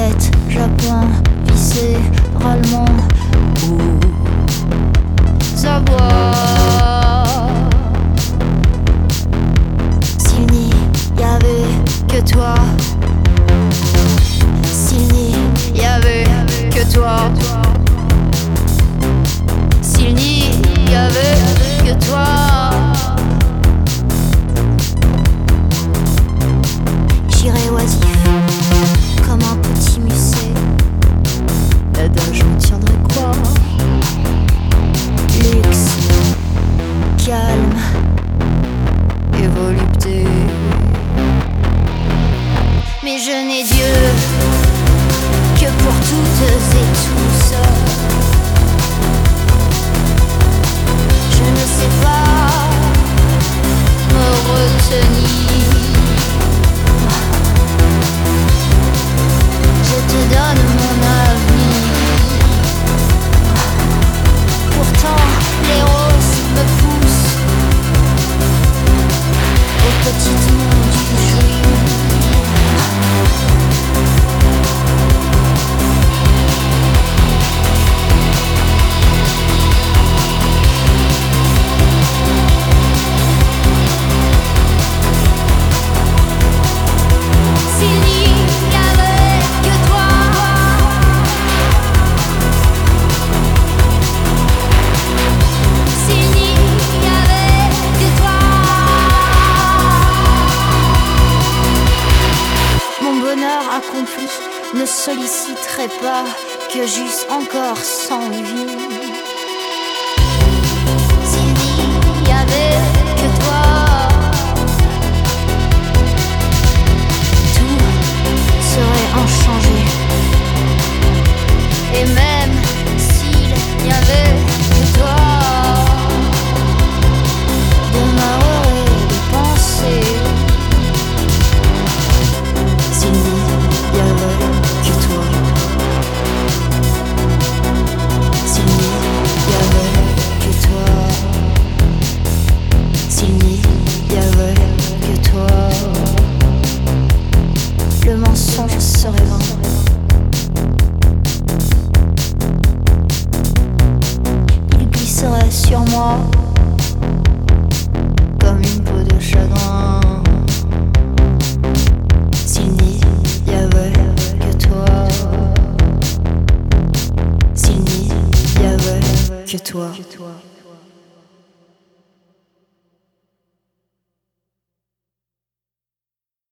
Corvette, Japon, viscéralement aux abois. S'il n'y avait que toi, s'il n'y avait que toi, s'il n'y avait que toi, j'irais oisif comme un petit musée. L'adage me tiendrait quoi? Luxe, calme et volupté. Mais je n'ai Dieu que pour toutes et tous. Je ne sais pas me retenir. Je te donne mon avenir. Pourtant les roses me poussent au petit monde du jour. Accompli ne solliciterait pas que j'eusse encore 100 vies. S'il n'y avait que toi, tout serait inchangé. Et même s'il n'y avait que toi, demeurerait des pensées. S'il n'y avait que toi, s'il n'y avait que toi, s'il n'y avait que toi, le mensonge serait vain. Il glisserait sur moi comme une peau de chagrin. S'il n'y avait que toi, s'il n'y avait que toi.